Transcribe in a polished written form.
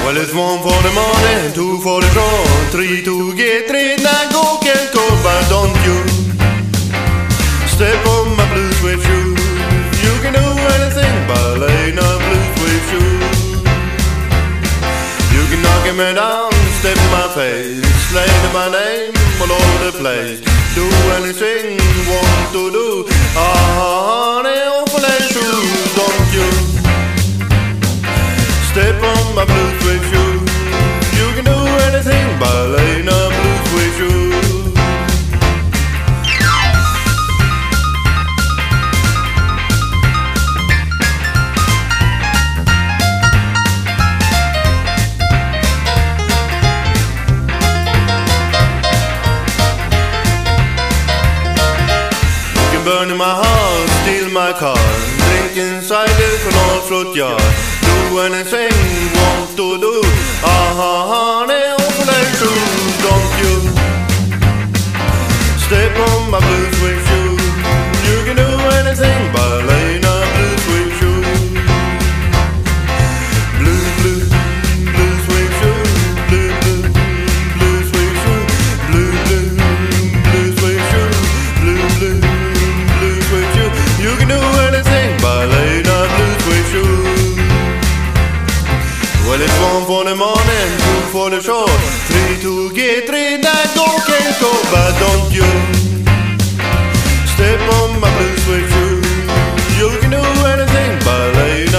Well, it's one for the morning, two for the draw, three to get three, now go can't go, but don't you step on my blue suede shoe. You can do anything but lay no blue suede shoe. You can knock him down, step in my face, slain my name all over the place. Do anything you want to do. Honey, open that shoes, don't you step on my blue suede shoe. You can do anything but lay no blue suede shoe. Burning my house, steal my car, drink inside the canal fruit yard. Do anything you want to do. Honey, open that shoes, don't you step on my blue suede shoe. You can do anything but lay no blue suede shoe. Blue, blue, blue suede shoe. Blue, blue, blue suede shoe. Blue, blue, blue suede shoe. Blue, blue. You can do anything but lay no blue suede shoe. Well, it's one for the morning, two for the shore, three to get three, now go can't go, but don't you step on my blue suede shoe. You can do anything but lay